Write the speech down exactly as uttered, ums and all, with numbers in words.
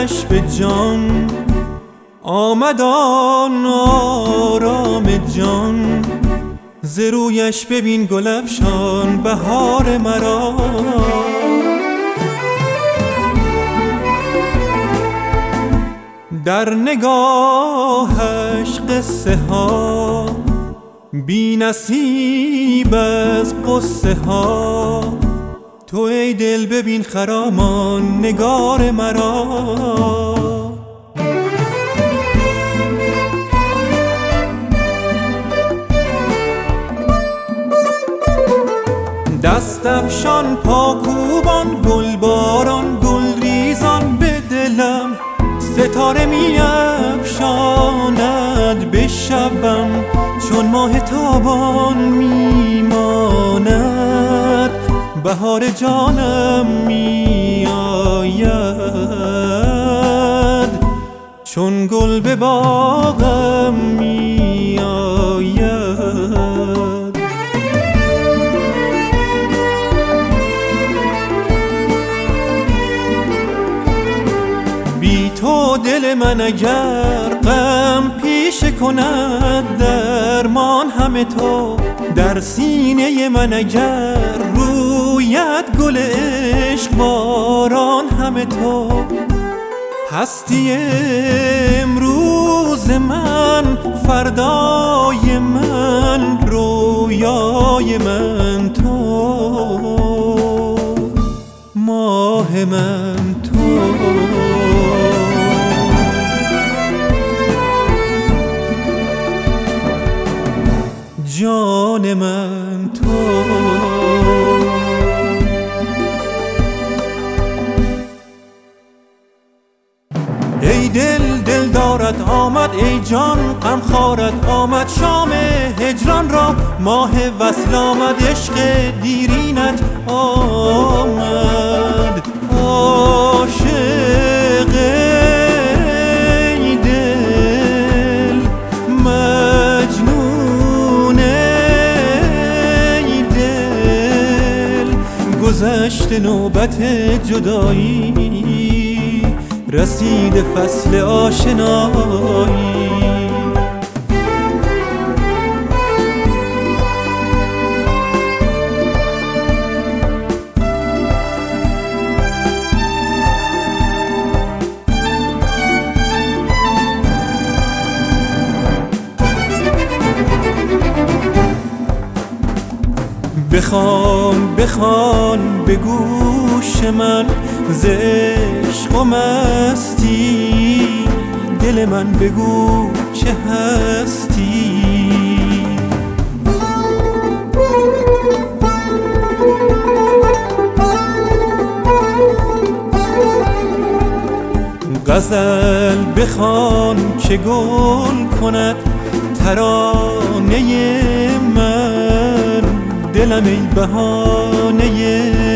روحش به جان آمد آن آرام جان. ز رویش ببین گل افشان بهار مرا. در نگاهش قصه ها بی نصیب از قصه ها. تو ای دل ببین خرامان نگار مرا. دست افشان پاکوبان گلباران گلریزان به دلم ستاره می افشاند به شبم چون ماه تابان می ماند. بهار جانم می آید چون گل به باغم می آید. بی تو دل من اگر غم پیشه کند درمان همه تو. در سینه من اگر رویت گل عشق باران همه تو. هستی امروز من فردای من رویای من تو. ماه من تو. جان من تو. ای دل دل دارد آمد ای جان غم خارد آمد شام هجران را. ماه وصل آمد عشق دیرینت آمد. عاشق ای دل مجنون ای دل. گذشت نوبت جدایی رسید فصل آشنایی. بخوان بخوان به گوش من ز عشق و مستی. دل من بگو چه هستی. غزل بخوان که گل کند ترانه من. دلم ای بهانه